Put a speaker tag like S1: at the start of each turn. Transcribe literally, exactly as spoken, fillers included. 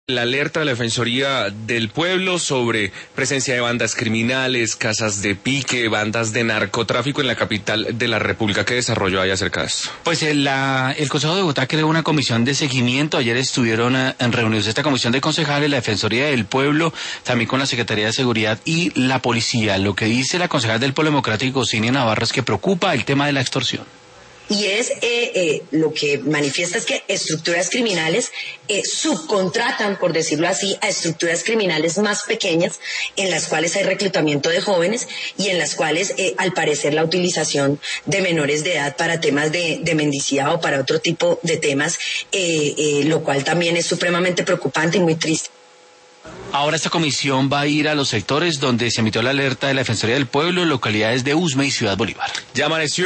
S1: La alerta de la Defensoría del Pueblo sobre presencia de bandas criminales, casas de pique, bandas de narcotráfico en la capital de la República. ¿Qué desarrollo hay acerca de esto?
S2: Pues el, la, el Consejo de Bogotá creó una comisión de seguimiento. Ayer estuvieron a, en reunidos esta comisión de concejales, la Defensoría del Pueblo, también con la Secretaría de Seguridad y la Policía. Lo que dice la concejal del Polo Democrático, Cinia Navarro, es que preocupa el tema de la extorsión.
S3: Y es eh, eh, lo que manifiesta es que estructuras criminales eh, subcontratan, por decirlo así, a estructuras criminales más pequeñas en las cuales hay reclutamiento de jóvenes y en las cuales, eh, al parecer, la utilización de menores de edad para temas de, de mendicidad o para otro tipo de temas, eh, eh, lo cual también es supremamente preocupante y muy triste.
S2: Ahora esta comisión va a ir a los sectores donde se emitió la alerta de la Defensoría del Pueblo, localidades de Usme y Ciudad Bolívar.
S1: Ya amaneció.